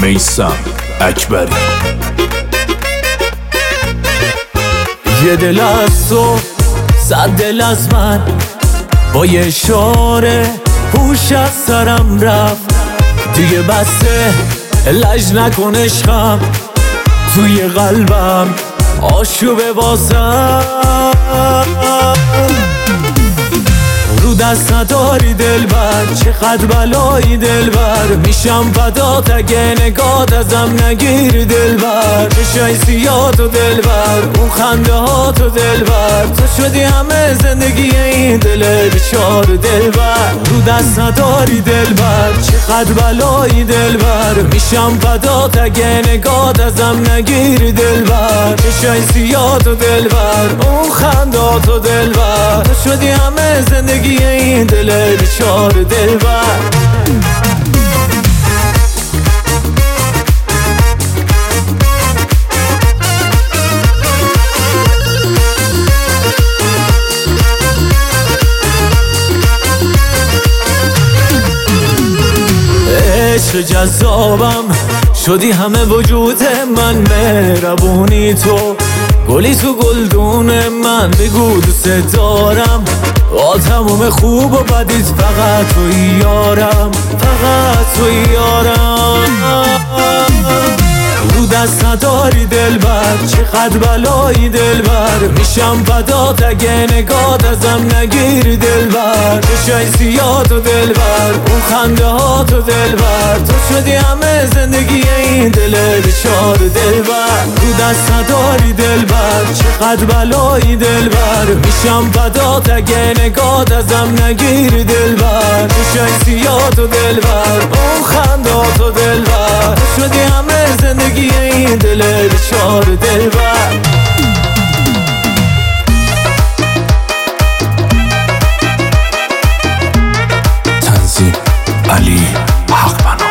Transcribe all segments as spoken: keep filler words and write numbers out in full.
میثم اکبری. یه دل از تو صد دل از من، با یه اشاره هوش از سرم رفت. دیگه بسته لج نکن عشقم، توی قلبم آشوبه واسم. رو دست نداری دلبر، چقدر بلایی دلبر، میشم فدات اگه نگات ازم نگیری دلبر. چشای سیاه و دلبر، اون خنده ها تو دلبر، تو شدی همه زندگی این دل بیچار دلبر. رو دست نداری دلبر، چقدر بلایی دلبر، میشم فدات اگه نگات ازم نگیری دلبر. چشای سیاه و دلبر، اون خنده ها تو دلبر، تو شدی همه زندگی این دل بیچار دلبر. عشق جذابم شدی همه وجود من، مهربونی تو گلی تو گلدون من، بگو دوست دارم با تموم خوب و بدیت، فقط توی یارم، فقط توی یارم. رو دست نداری دلبر، چقدر بلایی دلبر، میشم فدات اگه نگات ازم نگیری دلبر. چشای سیاه تو دلبر، اون خنده ها تو دلبر، تو شدی همه زندگی این دل بیچار دلبر. رو دست نداری دلبر، چقدر بلایی دلبر، میشم فدات اگه نگات ازم نگیری دلبر. چشای سیاه تو دلبر، اون خنده ها تو دلبر، تو شدی همه زندگی این دل بیچار دلبر. تنظیم علی حقبنا.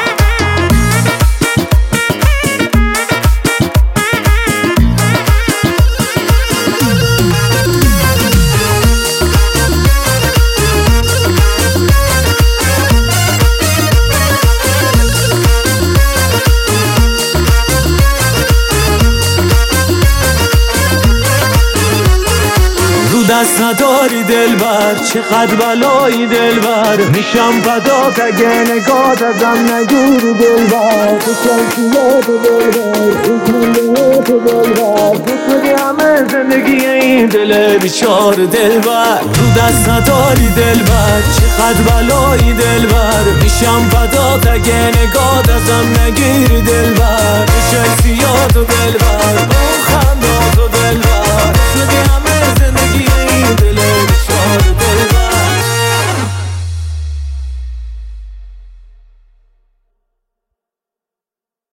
دست نداری دلبر، چقدر بلایی دلبر، میشم فدات اگه نگات ازم نگیری دلبر. تو شلسیات دلبر، تو کنده تو دلبر، تو شدی همه زندگی این دل بیچار دلبر. رو دست نداری دلبر، چقدر بلایی دلبر، میشم فدات اگه نگات ازم نگیری دلبر. تو شلسیات دلبر،